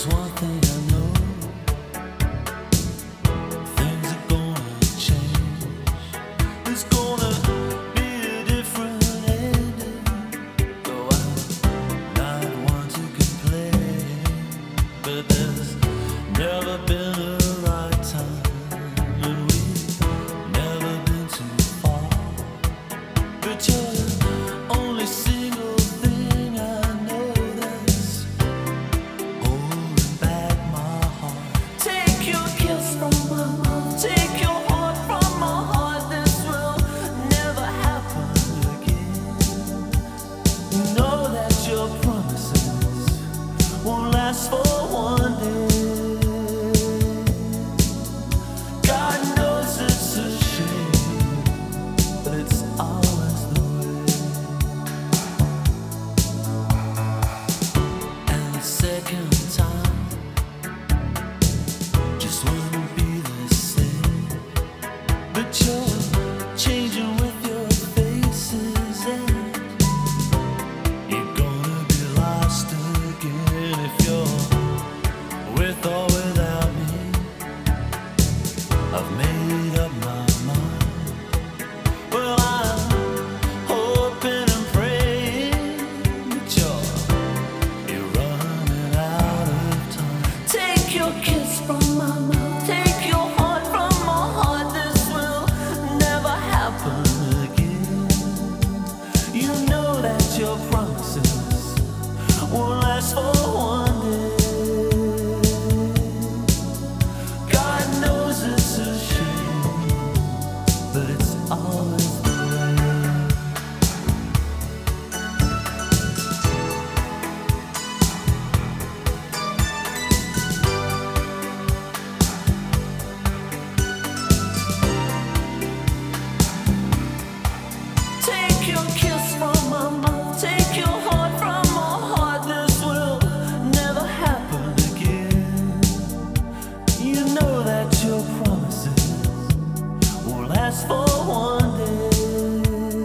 one thing I know, things are gonna change. It's gonna be a different ending. Though I'm not one to complain, but there's never been a right time, and we've never been too far. But you're the only single thing I know that's holding back my heart. Take your kiss from my mouth, take your heart from my heart. This will never happen again. You know that your promises won't last for one day. God knows it's a shame, but it's always the way. And the second time just wouldn't be the same. But you're changing with your faces, and you're gonna be lost again if you're with or without me. I've made up my mind. Well, I'm hoping and praying that you're running out of time. Take your kiss from my mouth, take your heart from my heart. This will never happen again. You know that your promises won't last for one day. God knows it's a shame, but it's always the way. Take your kiss from my mouth, take your heart from my heart. This will never happen again. You know that your promises won't last for one day.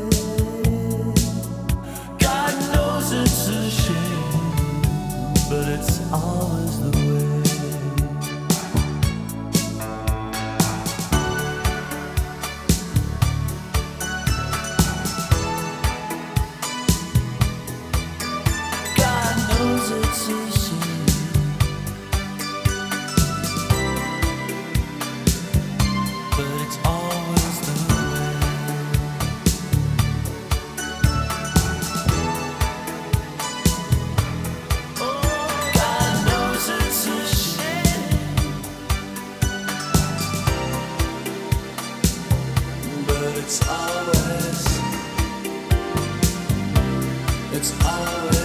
God knows it's a shame, but it's always the way. God knows it's a shame, but it's always the way. God knows it's a shame, but it's always